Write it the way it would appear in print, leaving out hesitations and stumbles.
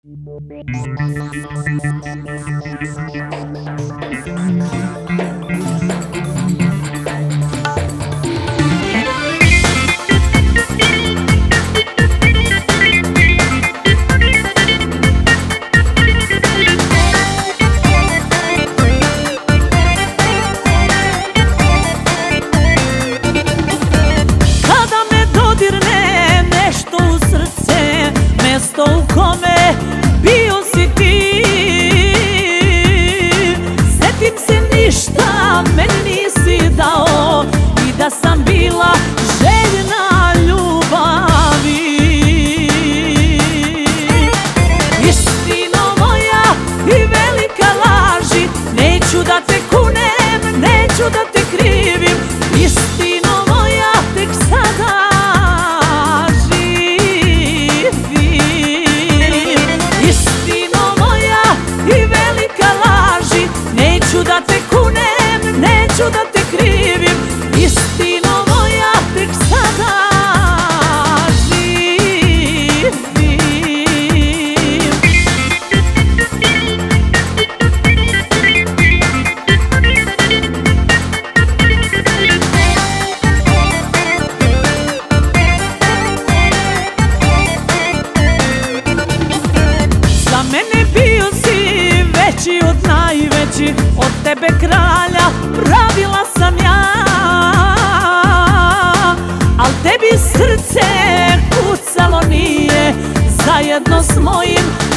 Kada me dodirne nešto u srce, mesto u kome bio si ti, setim se ništa meni nisi dao i da sam bila željna ljubavi. Istino moja i velika laži, neću da te kunem, neću da te krivim. Istino moja tek sada živim. Istino moja i velika laži, neću da te kunem, neću da te krivim. Istino moja tek sada živim. Za mene bio si veći od najvećih, od tebe kralja pravila sam ja, al tebi srce kucalo nije zajedno s mojim